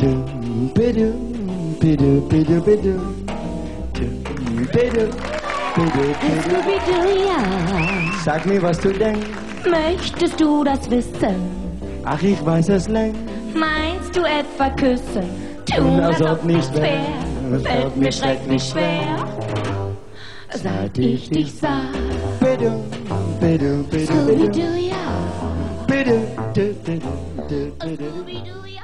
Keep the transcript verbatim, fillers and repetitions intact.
bitte, bitte, bitte, bitte. Bitte, bitte, bitte. Scooby-Doo, ja. Sag mir, was du denkst. Möchtest du das wissen? Ach, ich weiß es längst. Meinst du etwa küssen? Tun, Tun, als als ob ob nicht nicht wär. wär. Fällt mir schrecklich schwer, seit ich dich sah. Bitte, bitte, bitte, bitte. Scooby-Doo, ja. Bitte, bitte, bitte, bitte. Scooby-Doo, ja.